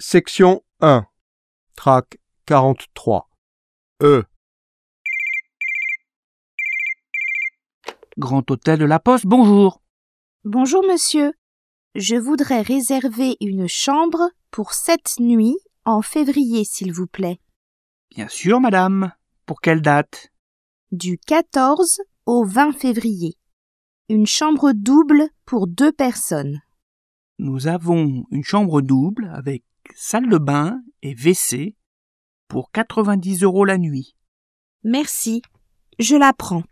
Section 1. Trac 43. E. Grand Hôtel de la Poste, bonjour. Bonjour monsieur, je voudrais réserver une chambre pour 7 nuits en février s'il vous plaît. Bien sûr, madame. Pour quelle date? Du 14 au 20 février. Une chambre double pour 2 personnes. Nous avons une chambre double avec salle de bain et WC pour 90 € la nuit. Merci, je la prends.